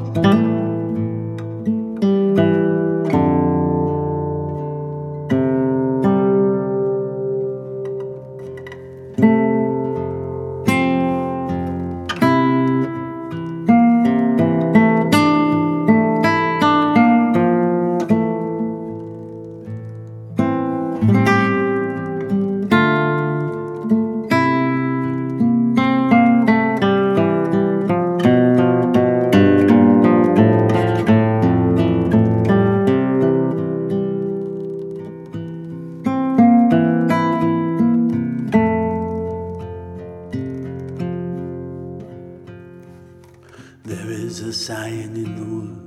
There is a sighing in the wood,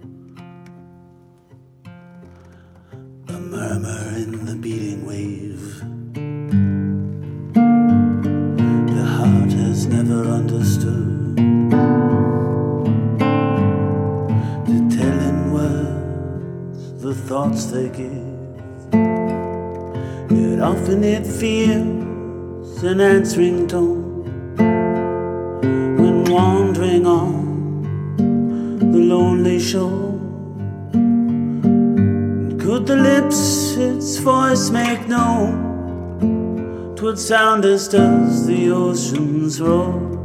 a murmur in the beating wave. The heart has never understood the telling words, the thoughts they give. Yet often it feels an answering tone when wandering on the lonely shore. Could the lips its voice make known, 'twould sound as does the ocean's roar.